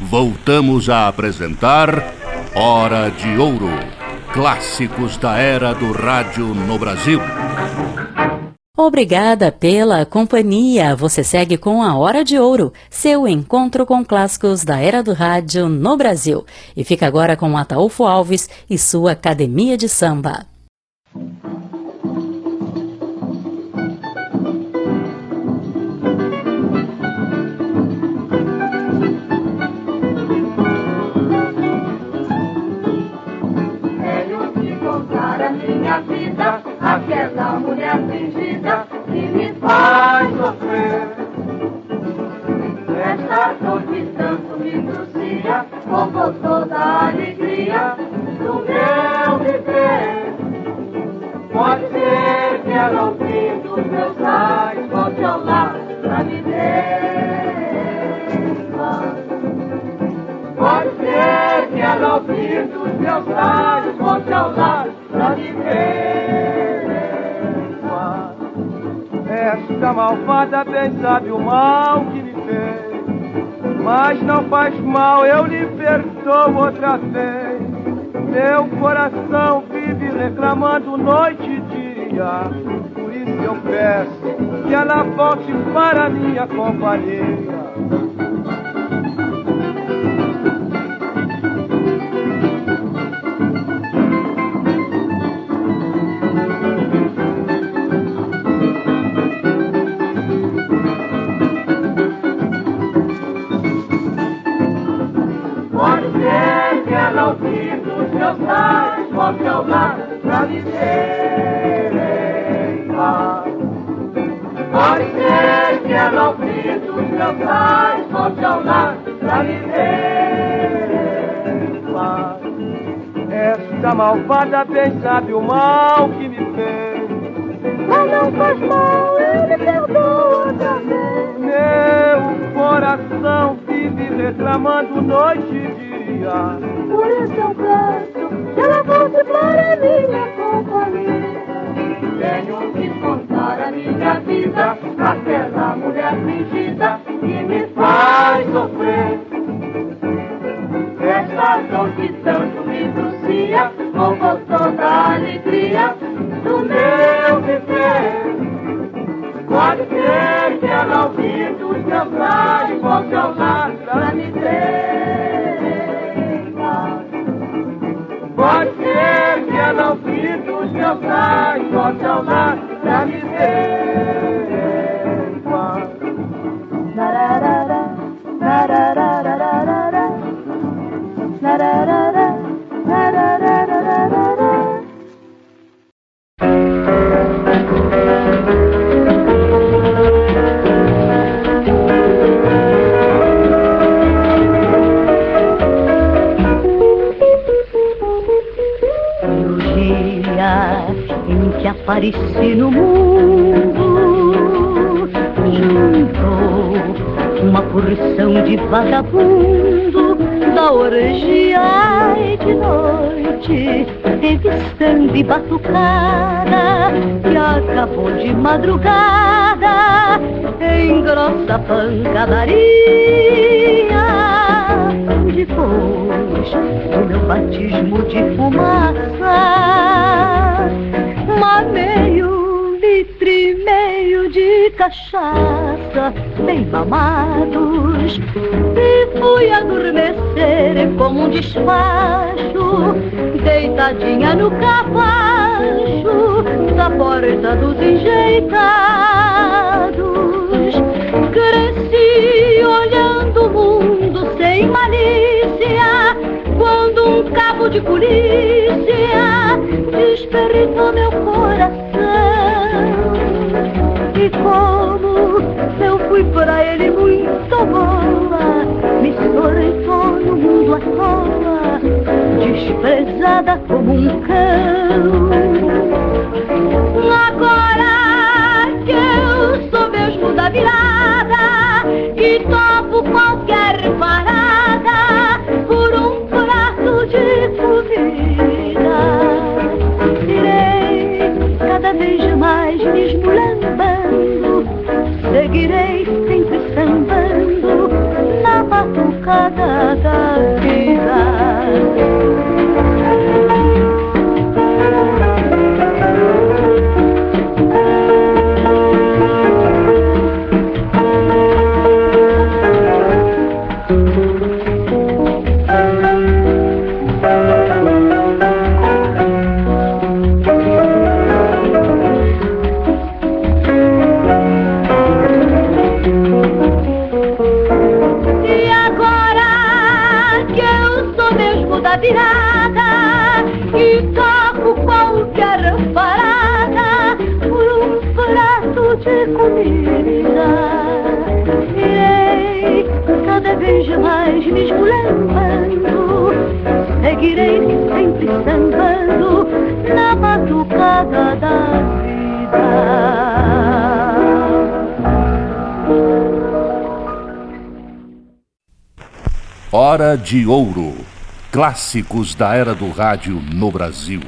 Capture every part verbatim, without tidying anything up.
voltamos a apresentar Hora de Ouro, clássicos da era do rádio no Brasil. Obrigada pela companhia. Você segue com a Hora de Ouro, seu encontro com clássicos da era do rádio no Brasil. E fica agora com Ataúfo Alves e sua Academia de Samba. Tenho que contar a minha vida, aquela mulher fingida que me faz sofrer. Esta dor que tanto me trouxia, roubou toda a alegria do meu viver. Pode ser que ela ouvindo os meus lábios volte ao lar pra me ver. Pode ser que ela ouvindo os meus lábios volte ao lar pra me ver. Esta malvada bem sabe o mal que me fez, mas não faz mal, eu lhe perdoo outra vez. Meu coração vive reclamando noite e dia, por isso eu peço que ela volte para minha companhia. Meus pais, volte ao lar pra me ver. Pode ser que ela ouvindo os meus pais, volte ao lar pra me ver. Esta malvada bem sabe o mal que me fez, mas não faz mal, eu lhe perdoo outra vez. Meu coração vive reclamando noite e dia, por isso eu peço que ela volte para minha companhia. Tenho que contar a minha vida, aquela mulher fingida que me faz sofrer. Esta dor que tanto me trouxia, roubou toda a alegria do meu viver. Pode ser que ela ouvindo os meus lábios volte ao lar pra me ver. Pode ser que ela ouvindo os meus lábios volte ao lar pra me ver. Nararara, nararara, nararara, nararara. Em que apareci no mundo, juntou uma porção de vagabundo da orgia e de noite, revistando e batucada, que acabou de madrugada em grossa pancadaria. Depois do meu batismo de fumaça, meio litro e meio de cachaça, bem mamados, e fui adormecer como um despacho, deitadinha no capacho da porta dos enjeitados. Cresci olhando o mundo sem malícia, quando um cabo de polícia despertou meu coração. E como eu fui pra ele muito boa, me sorritou no mundo à toa, desprezada como um cão. Agora que eu sou mesmo da virada e topo qualquer parada por um prato de comida, irei cada vez mais me esmulambando, seguirei sempre sambando na batucada. batucada da vida. Virada e toco qualquer parada por um prato de comida. Irei cada vez mais me esculhambando, seguirei sempre sambando na batucada da vida. Hora de Ouro. Clássicos da era do rádio no Brasil.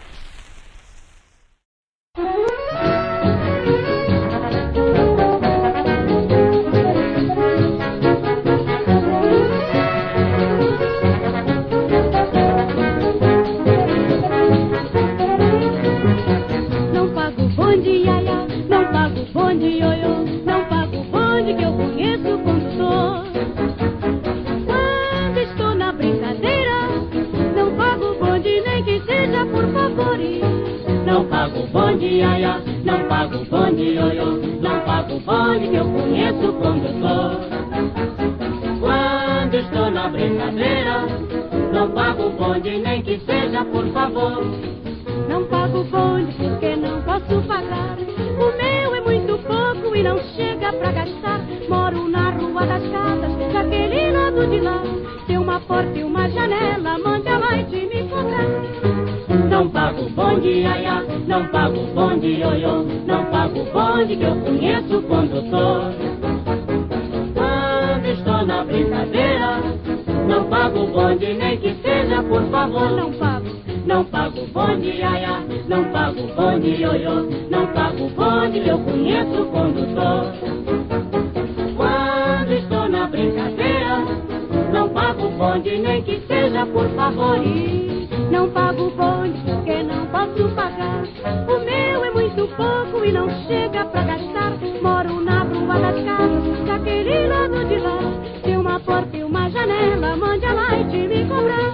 Não pago bonde, iaia, não pago bonde, ioiô, não pago bonde que eu conheço o condutor. Quando estou na brincadeira, não pago bonde, nem que seja por favor. Não pago bonde, iaia, não pago bonde, ioiô, não pago bonde que eu conheço o condutor. Quando estou na brincadeira, não pago bonde, nem que seja por favor. Não pago bonde porque não posso pagar, o meu é muito pouco e não chega pra gastar. Moro na Rua das Casas, daquele lado de lá, tem uma porta e uma janela, mande a Maite me cobrar. Não pago bonde, iaia, não pago bonde, ioiô, não pago bonde que eu conheço o condutor. Quando estou na brincadeira, não pago bonde, nem que seja por favor. Não pago, não pago bonde, iaia, não pago bonde, ioiô, não pago bonde, eu conheço o condutor. Quando estou na brincadeira, não pago bonde, nem que seja por favor. Não pago bonde porque não posso pagar, o meu é muito pouco e não chega pra gastar. Moro na Rua das Casas, daquele lado de lá, tem uma porta e uma janela, mande a Maite me cobrar.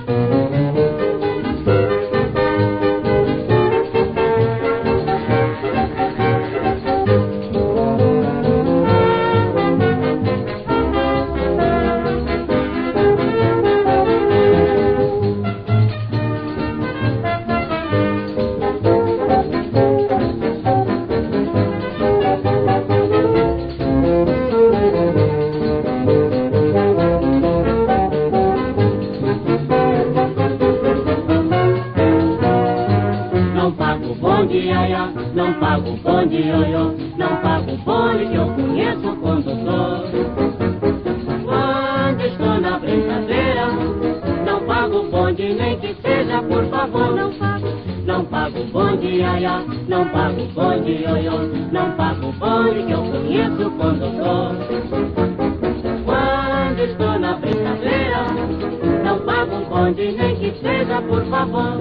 Não pago bonde, ioiô, não pago bonde que eu conheço o condutor. Quando estou na brincadeira, não pago bonde, nem que seja por favor. Não pago, não pago bonde, iaia, não pago bonde, ioiô, não pago bonde que eu conheço o condutor. Quando estou na brincadeira, não pago bonde, nem que seja por favor.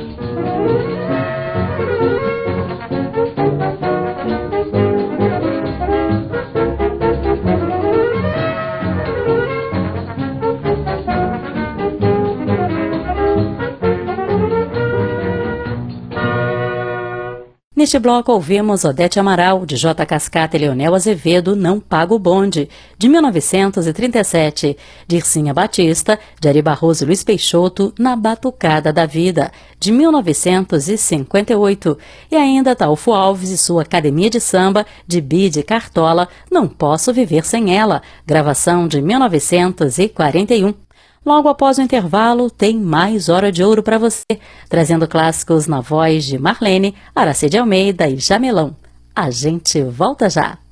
Neste bloco ouvimos Odete Amaral, de J. Cascata e Leonel Azevedo, Não Pago o Bonde, de mil novecentos e trinta e sete, Dircinha Batista, de Ari Barroso e Luiz Peixoto, Na Batucada da Vida, de mil novecentos e cinquenta e oito, e ainda Taúfo Alves e sua Academia de Samba, de Bide Cartola, Não Posso Viver Sem Ela, gravação de mil novecentos e quarenta e um. Logo após o intervalo, tem mais Hora de Ouro para você, trazendo clássicos na voz de Marlene, Aracide Almeida e Jamelão. A gente volta já!